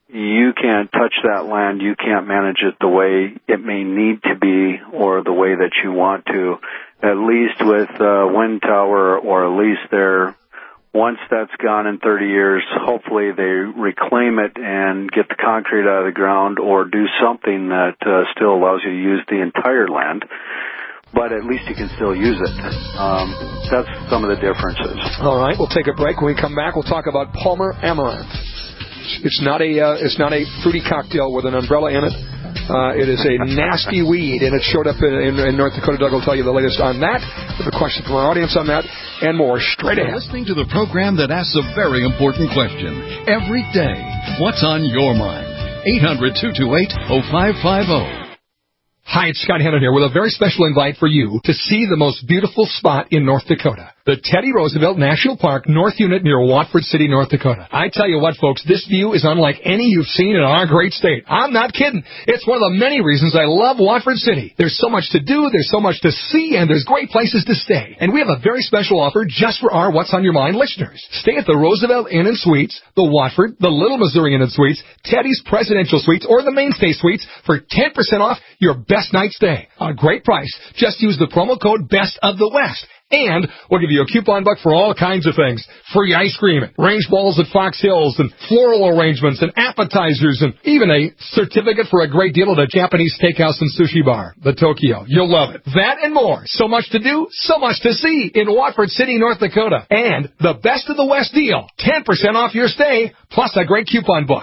you can't touch that land. You can't manage it the way it may need to be or the way that you want to. At least with uh, wind tower or a lease there, once that's gone in thirty years, hopefully they reclaim it and get the concrete out of the ground or do something that uh, still allows you to use the entire land. But at least you can still use it. Um, that's some of the differences. All right, we'll take a break. When we come back, we'll talk about Palmer Amaranth. It's not a uh, it's not a fruity cocktail with an umbrella in it. Uh, it is a nasty weed, and it showed up in, in, in North Dakota. Doug will tell you the latest on that. We have a question from our audience on that, and more straight ahead. Listening to the program that asks a very important question every day. What's on your mind? eight hundred, two two eight, oh five five oh. Hi, it's Scott Hannon here with a very special invite for you to see the most beautiful spot in North Dakota. The Teddy Roosevelt National Park North Unit near Watford City, North Dakota. I tell you what, folks, this view is unlike any you've seen in our great state. I'm not kidding. It's one of the many reasons I love Watford City. There's so much to do, there's so much to see, and there's great places to stay. And we have a very special offer just for our What's on Your Mind listeners. Stay at the Roosevelt Inn and Suites, the Watford, the Little Missouri Inn and Suites, Teddy's Presidential Suites, or the Mainstay Suites for ten percent off your best night stay. A great price. Just use the promo code Best of the West. And we'll give you a coupon buck for all kinds of things. Free ice cream, range balls at Fox Hills, and floral arrangements, and appetizers, and even a certificate for a great deal at a Japanese steakhouse and sushi bar, the Tokyo. You'll love it. That and more. So much to do, so much to see in Watford City, North Dakota. And the Best of the West deal. ten percent off your stay, plus a great coupon book.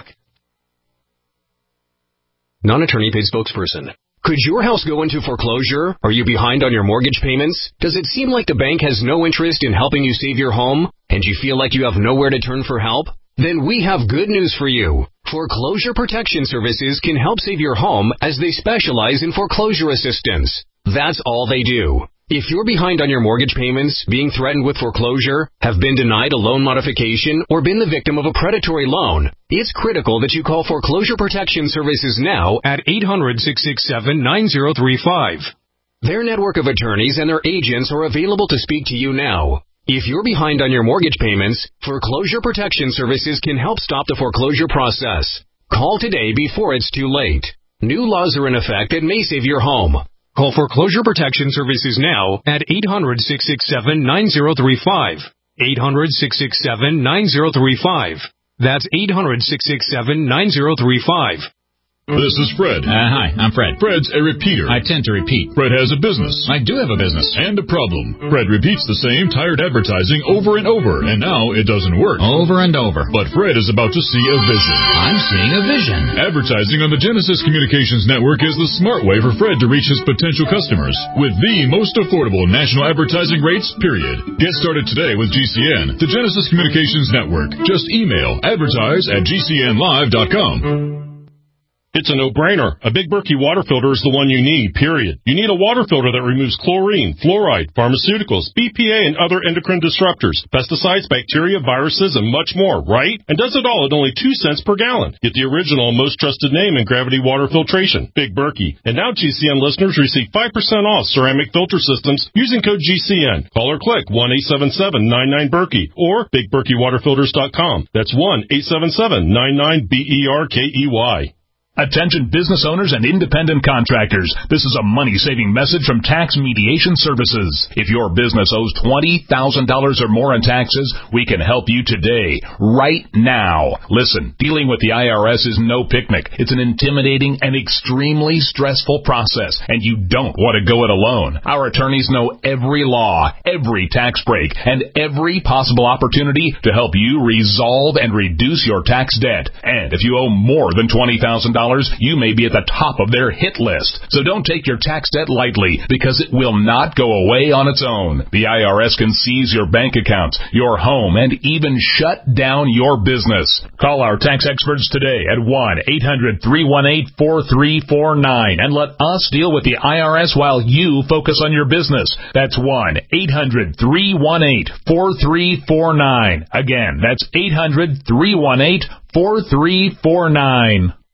Non-attorney paid spokesperson. Could your house go into foreclosure? Are you behind on your mortgage payments? Does it seem like the bank has no interest in helping you save your home, and you feel like you have nowhere to turn for help? Then we have good news for you. Foreclosure Protection Services can help save your home as they specialize in foreclosure assistance. That's all they do. If you're behind on your mortgage payments, being threatened with foreclosure, have been denied a loan modification, or been the victim of a predatory loan, it's critical that you call Foreclosure Protection Services now at eight hundred, six six seven, nine zero three five. Their network of attorneys and their agents are available to speak to you now. If you're behind on your mortgage payments, Foreclosure Protection Services can help stop the foreclosure process. Call today before it's too late. New laws are in effect that may save your home. Call Foreclosure Protection Services now at eight hundred, six six seven, nine zero three five. eight hundred, six six seven, nine zero three five. That's eight hundred, six six seven, nine zero three five. This is Fred. Uh, hi, I'm Fred. Fred's a repeater. I tend to repeat. Fred has a business. I do have a business. And a problem. Fred repeats the same tired advertising over and over, and now it doesn't work. Over and over. But Fred is about to see a vision. I'm seeing a vision. Advertising on the Genesis Communications Network is the smart way for Fred to reach his potential customers with the most affordable national advertising rates, period. Get started today with G C N, the Genesis Communications Network. Just email advertise at g c n live dot com. It's a no-brainer. A Big Berkey water filter is the one you need, period. You need a water filter that removes chlorine, fluoride, pharmaceuticals, B P A, and other endocrine disruptors, pesticides, bacteria, viruses, and much more, right? And does it all at only two cents per gallon. Get the original and most trusted name in gravity water filtration, Big Berkey. And now G C N listeners receive five percent off ceramic filter systems using code G C N. Call or click one eight seven seven, nine nine, Berkey or big berkey water filters dot com. That's one eight seven seven, nine nine, B E R K E Y. Attention business owners and independent contractors. This is a money-saving message from Tax Mediation Services. If your business owes twenty thousand dollars or more in taxes, we can help you today, right now. Listen, dealing with the I R S is no picnic. It's an intimidating and extremely stressful process, and you don't want to go it alone. Our attorneys know every law, every tax break, and every possible opportunity to help you resolve and reduce your tax debt. And if you owe more than twenty thousand dollars, you may be at the top of their hit list. So don't take your tax debt lightly, because it will not go away on its own. The I R S can seize your bank accounts, your home, and even shut down your business. Call our tax experts today at one eight hundred, three one eight, four three four nine and let us deal with the I R S while you focus on your business. That's one eight hundred, three one eight, four three four nine. Again, that's eight hundred, three one eight, four three four nine.